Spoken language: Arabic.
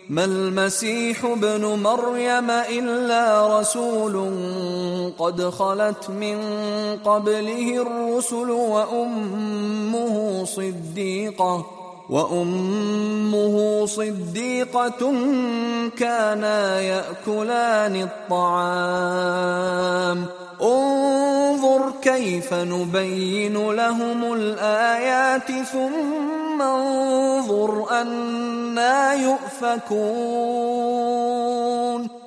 ما المسيح ابن مريم إلا رسول قد خلت من قبله الرسل وأمه صديقة كانا يأكلان الطعام انظر كيف نبين لهم الآيات ثم انظر أنى يؤفكون